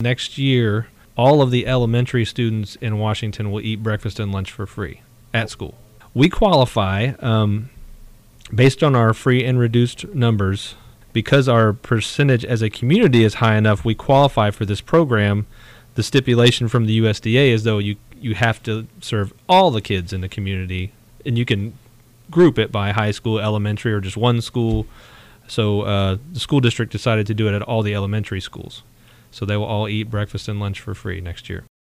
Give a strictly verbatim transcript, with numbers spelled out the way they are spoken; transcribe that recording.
next year, all of the elementary students in Washington will eat breakfast and lunch for free at school. We qualify um, based on our free and reduced numbers. Because our percentage as a community is high enough, we qualify for this program. The stipulation from the U S D A is, though, you, you have to serve all the kids in the community, and you can group it by high school, elementary, or just one school. So uh, the school district decided to do it at all the elementary schools. So they will all eat breakfast and lunch for free next year.